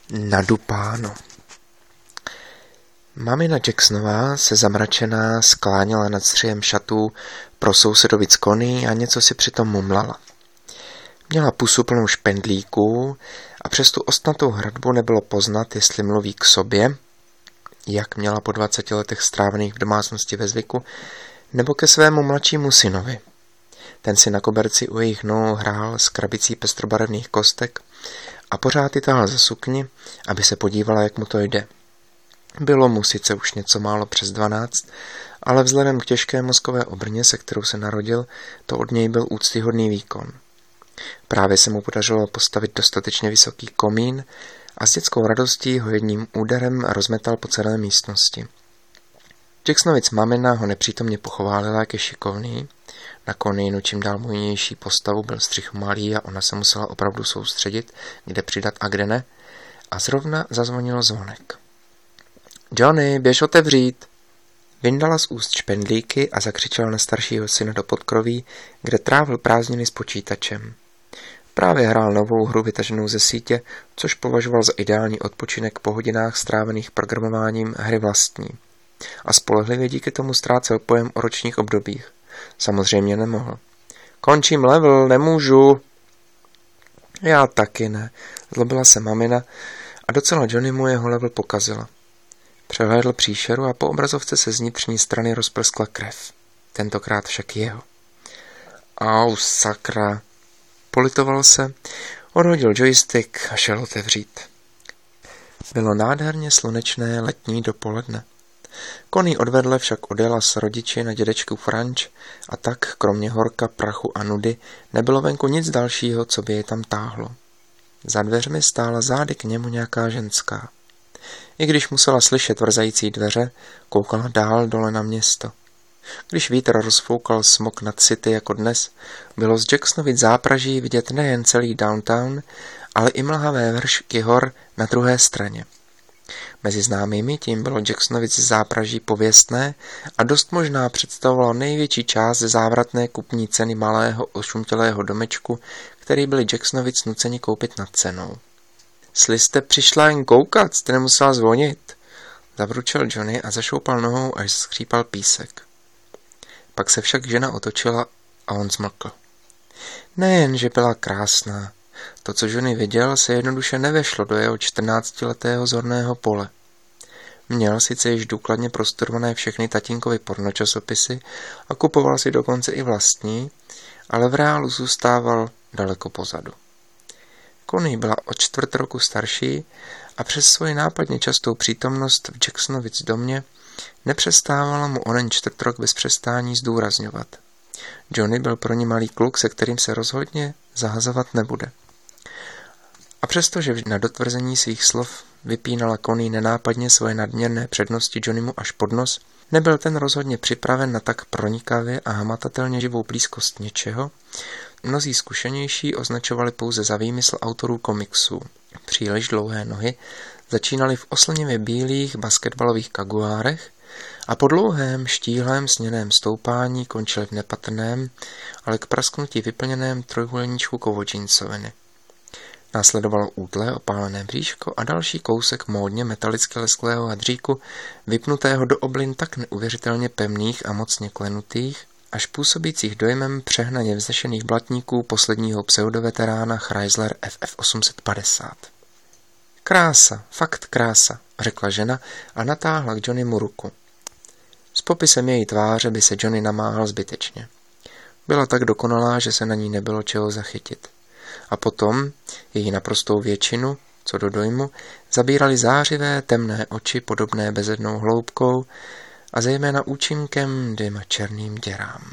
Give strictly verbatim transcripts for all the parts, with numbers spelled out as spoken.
Nadupáno. Mamina Jacksonová se zamračená skláněla nad střihem šatů pro sousedovic Connie a něco si přitom mumlala. Měla pusu plnou špendlíků a přes tu ostnatou hradbu nebylo poznat, jestli mluví k sobě, jak měla po dvaceti letech strávených v domácnosti ve zvyku, nebo ke svému mladšímu synovi. Ten si na koberci u jejich nohou hrál s krabicí pestrobarevných kostek a pořád ji tahal za sukni, aby se podívala, jak mu to jde. Bylo mu sice už něco málo přes dvanáct, ale vzhledem k těžké mozkové obrně, se kterou se narodil, to od něj byl úctyhodný výkon. Právě se mu podařilo postavit dostatečně vysoký komín a s dětskou radostí ho jedním úderem rozmetal po celé místnosti. Jacksonovic mamina ho nepřítomně pochválila, jak je šikovný. Na Conniinu čím dál mojnější postavu byl střih malý a ona se musela opravdu soustředit, kde přidat a kde ne, a zrovna zazvonil zvonek. Johnny, běž otevřít! Vyndala z úst špendlíky a zakřičela na staršího syna do podkroví, kde trávil prázdniny s počítačem. Právě hrál novou hru vytaženou ze sítě, což považoval za ideální odpočinek po hodinách strávených programováním hry vlastní. A spolehlivě díky tomu ztrácel pojem o ročních obdobích. Samozřejmě nemohl. Končím level, nemůžu. Já taky ne, zlobila se mamina a docela Johnny mu jeho level pokazila. Přehlédl příšeru a po obrazovce se z vnitřní strany rozprskla krev. Tentokrát však jeho. Au, sakra. Politoval se, odhodil joystick a šel otevřít. Bylo nádherně slunečné letní dopoledne. Connie odvedle však odjela s rodiči na dědečku Franč a tak, kromě horka, prachu a nudy, nebylo venku nic dalšího, co by je tam táhlo. Za dveřmi stála zády k němu nějaká ženská. I když musela slyšet vrzající dveře, koukala dál dole na město. Když vítr rozfoukal smog nad city jako dnes, bylo z Jacksonovic zápraží vidět nejen celý downtown, ale i mlhavé vršky hor na druhé straně. Mezi známými tím bylo Jacksonovic zápraží pověstné a dost možná představovalo největší část závratné kupní ceny malého ošuntělého domečku, který byli Jacksonovic nuceni koupit nad cenou. Sli jste přišla jen koukat, jste nemusela zvonit, zavručel Johnny a zašoupal nohou, až skřípal písek. Pak se však žena otočila a on zmlkl. Nejen, že byla krásná, to, co Johnny viděl, se jednoduše nevešlo do jeho čtrnáctiletého zorného pole. Měl sice již důkladně prostudované všechny tatínkovy pornočasopisy a kupoval si dokonce i vlastní, ale v reálu zůstával daleko pozadu. Connie byla o čtvrt roku starší a přes svoji nápadně častou přítomnost v Jacksonovic domě nepřestávala mu onen čtvrt rok bez přestání zdůrazňovat. Johnny byl pro ní malý kluk, se kterým se rozhodně zahazovat nebude. A přestože na dotvrzení svých slov vypínala Connie nenápadně svoje nadměrné přednosti Johnnymu až pod nos, nebyl ten rozhodně připraven na tak pronikavě a hmatatelně živou blízkost něčeho. Mnozí zkušenější označovali pouze za výmysl autorů komiksů. Příliš dlouhé nohy začínaly v oslněvě bílých basketbalových kaguárech a po dlouhém štíhlém sněném stoupání končily v nepatrném, ale k prasknutí vyplněném trojúhelníčku kovodžíncoviny. Následovalo útlé opálené bříško a další kousek módně metalicky lesklého hadříku, vypnutého do oblin tak neuvěřitelně pevných a mocně klenutých, až působících dojmem přehnaně vznešených blatníků posledního pseudoveterána Chrysler F F osm set padesát. Krása, fakt krása, řekla žena a natáhla k Johnnymu ruku. S popisem její tváře by se Johnny namáhal zbytečně. Byla tak dokonalá, že se na ní nebylo čeho zachytit. A potom její naprostou většinu, co do dojmu, zabírali zářivé temné oči podobné bezednou hloubkou a zejména účinkem dvěma černým děrám.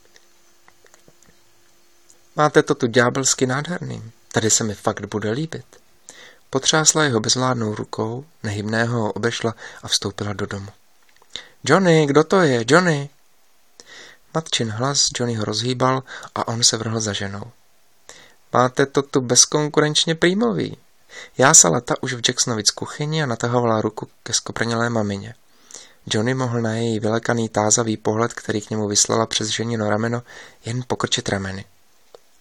Máte to tu ďábelsky nádherný, tady se mi fakt bude líbit. Potřásla jeho bezvládnou rukou, nehybného ho obešla a vstoupila do domu. Johnny, kdo to je, Johnny? Matčin hlas Johnny ho rozhýbal a on se vrhl za ženou. Máte to tu bezkonkurenčně prýmový. Jásala ta už v Jacksonovic kuchyni a natahovala ruku ke skoprnělé mamině. Johnny mohl na její vylekaný tázavý pohled, který k němu vyslala přes ženino rameno, jen pokrčit rameny.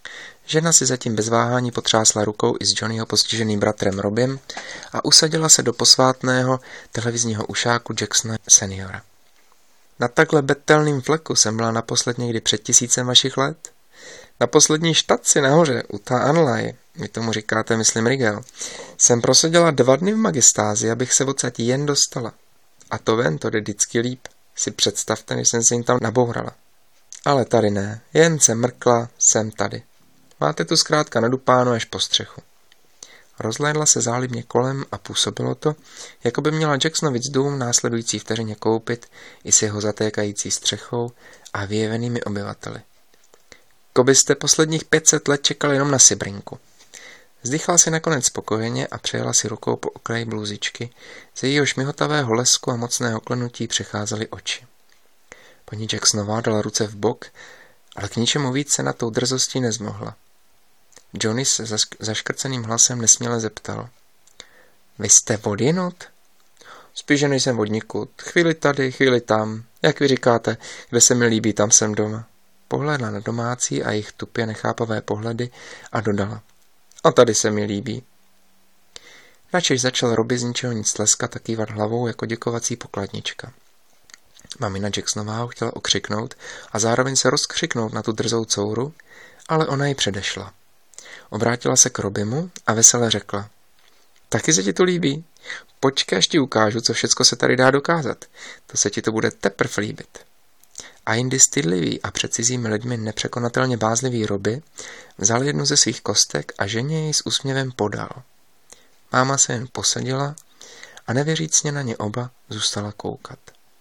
Žena si zatím bez váhání potřásla rukou i s Johnnyho postiženým bratrem Robem a usadila se do posvátného televizního ušáku Jacksona seniora. Na takhle betelným fleku jsem byla naposled někdy před tisícem vašich let. Na poslední štaci nahoře, u ta Anlaj, vy tomu říkáte, myslím, Rigel, jsem proseděla dva dny v magistázi, abych se odsaď jen dostala. A to ven, to jde vždycky líp. Si představte, než jsem se jim tam nabourala. Ale tady ne, jen jsem mrkla, jsem tady. Máte tu zkrátka nadupáno až po střechu. Rozhlédla se zálibně kolem a působilo to, jako by měla Jacksonovic dům následující vteřině koupit i s jeho zatékající střechou a vyjevenými obyvateli. Ko byste posledních pět set let čekali jenom na sibrinku. Vzdychla si nakonec spokojeně a přejela si rukou po okraji bluzičky, z jejího šmihotavého lesku a mocného klenutí přecházely oči. Paní Jacksonová dala ruce v bok, ale k ničemu víc se na tou drzostí nezmohla. Johnny se zaškrceným hlasem nesměle zeptal. Vy jste odjinud? Spíš, že nejsem odnikud. Chvíli tady, chvíli tam. Jak vy říkáte, kde se mi líbí, tam jsem doma. Pohlédla na domácí a jejich tupě nechápavé pohledy a dodala. A tady se mi líbí. Načež začal Robbie z ničeho nic tleskat a kývat hlavou jako děkovací pokladnička. Mamina Jacksonová ho chtěla okřiknout a zároveň se rozkřiknout na tu drzou couru, ale ona ji předešla. Obrátila se k Robbiemu a vesele řekla. Taky se ti to líbí? Počkej, až ti ukážu, co všecko se tady dá dokázat. To se ti to bude teprv líbit. A jindy stydlivý a před cizími lidmi nepřekonatelně bázlivý Robbie vzal jednu ze svých kostek a ženě ji s úsměvem podal. Máma se jen posadila a nevěřícně na ně oba zůstala koukat.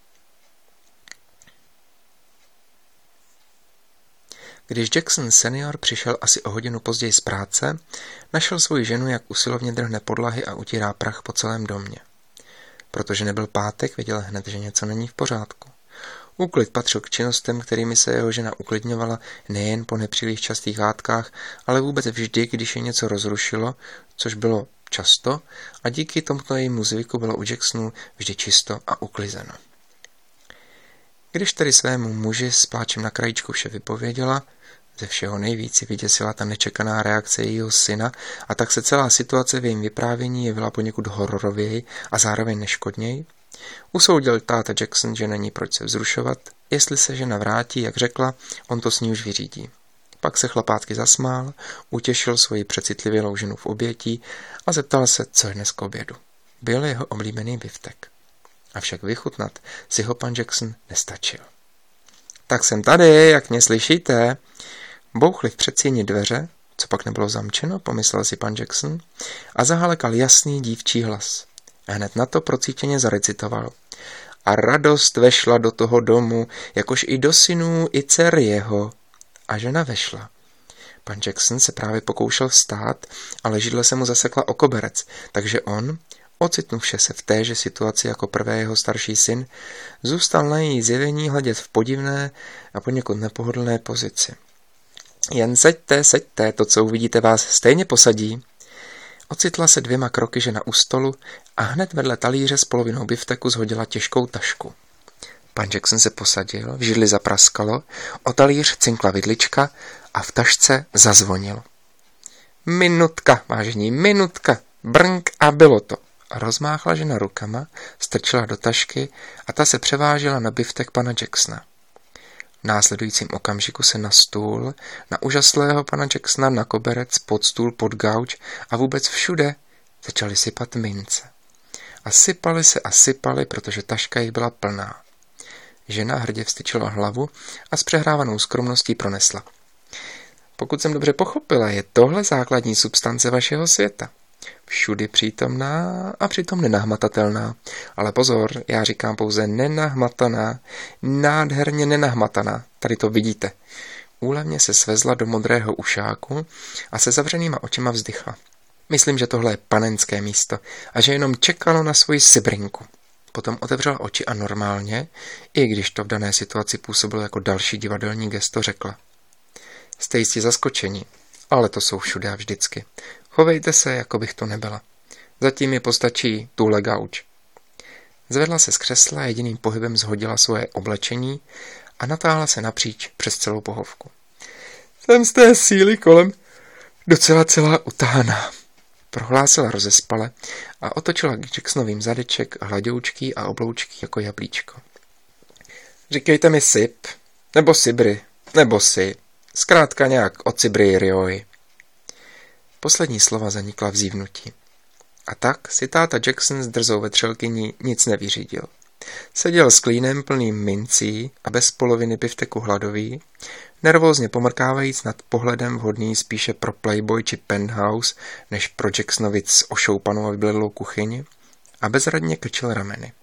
Když Jackson senior přišel asi o hodinu později z práce, našel svoji ženu, jak usilovně drhne podlahy a utírá prach po celém domě. Protože nebyl pátek, věděl hned, že něco není v pořádku. Úklid patřil k činnostem, kterými se jeho žena uklidňovala nejen po nepříliš častých hádkách, ale vůbec vždy, když je něco rozrušilo, což bylo často, a díky tomuto jejímu zvyku bylo u Jacksonu vždy čisto a uklizeno. Když tedy svému muži s pláčem na krajíčku vše vypověděla, ze všeho nejvíc vyděsila ta nečekaná reakce jejího syna a tak se celá situace v jejím vyprávění jevila poněkud hororověji a zároveň neškodněji, usoudil táta Jackson, že není proč se vzrušovat, jestli se žena vrátí, jak řekla, on to s ní už vyřídí. Pak se chlapácky zasmál, utěšil svoji přecitlivělou ženu v obětí a zeptal se, co je dnes k obědu. Byl jeho oblíbený biftek. Avšak vychutnat si ho pan Jackson nestačil. Tak jsem tady, jak mě slyšíte. Bouchly v předsíni dveře, co pak nebylo zamčeno, pomyslel si pan Jackson, a zahalekal jasný dívčí hlas. A hned na to procítěně zarecitoval. A radost vešla do toho domu, jakož i do synů, i dcer jeho. A žena vešla. Pan Jackson se právě pokoušel vstát, ale židle se mu zasekla o koberec, takže on, ocitnuvše se v téže situaci jako prvé jeho starší syn, zůstal na její zjevení hledět v podivné a poněkud nepohodlné pozici. Jen seďte, seďte, to, co uvidíte, vás stejně posadí. Ocitla se dvěma kroky žena u stolu a hned vedle talíře s polovinou bifteku zhodila těžkou tašku. Pan Jackson se posadil, v židli zapraskalo, o talíř cinkla vidlička a v tašce zazvonil. Minutka, vážení, minutka, brnk a bylo to. Rozmáchla žena rukama, strčila do tašky a ta se převážela na biftek pana Jacksona. V následujícím okamžiku se na stůl, na úžaslého pana Jacksona, na koberec, pod stůl, pod gauč a vůbec všude začaly sypat mince. A sypaly se a sypaly, protože taška jich byla plná. Žena hrdě vstyčila hlavu a s přehrávanou skromností pronesla. Pokud jsem dobře pochopila, je tohle základní substance vašeho světa. Všudy přítomná a přitom nenahmatatelná. Ale pozor, já říkám pouze nenahmataná, nádherně nenahmataná. Tady to vidíte. Úlevně se svezla do modrého ušáku a se zavřenýma očima vzdychla. Myslím, že tohle je panenské místo a že jenom čekalo na svoji sibrinku. Potom otevřela oči a normálně, i když to v dané situaci působilo jako další divadelní gesto, řekla. Jste jistě zaskočení, ale to jsou všude a vždycky. Chovejte se, jako bych to nebyla. Zatím mi postačí tuhle gauč. Zvedla se z křesla, jediným pohybem zhodila svoje oblečení a natáhla se napříč přes celou pohovku. Jsem z té síly kolem docela celá utahaná, prohlásila rozespale a otočila k Jacksonovým zadeček hladoučký a obloučký jako jablíčko. Říkejte mi Sip, nebo Sibry, nebo Si, zkrátka nějak o Cibry Rioi. Poslední slova zanikla v zívnutí. A tak si táta Jackson s drzou vetřelkyní nic nevyřídil. Seděl s klínem plným mincí a bez poloviny bifteku hladový, nervózně pomrkávajíc nad pohledem vhodný spíše pro Playboy či Penthouse, než pro Jacksonovic ošoupanou a vybledlou kuchyni, a bezradně krčil rameny.